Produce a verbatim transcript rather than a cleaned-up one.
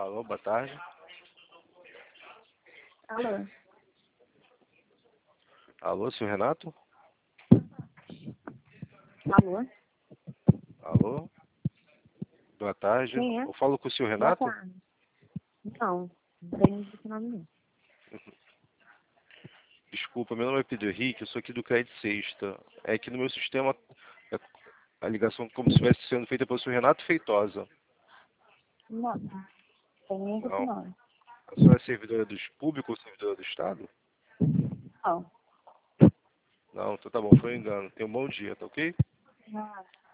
Alô, boa tarde. Alô? Alô, senhor Renato? Alô? Alô? Boa tarde. Quem é? Eu falo com o senhor Boa Renato? tarde. Não, não tem esse nome não. Desculpa, meu nome é Pedro Henrique, eu sou aqui do Crédito Sexta. É que no meu sistema é a ligação como se estivesse sendo feita pelo senhor Renato Feitosa. Não, tem nem esse Não. nome. A senhora é servidora dos públicos ou servidora do Estado? Não. Não, então tá bom, foi um engano. Tenha um bom dia, tá ok? Não.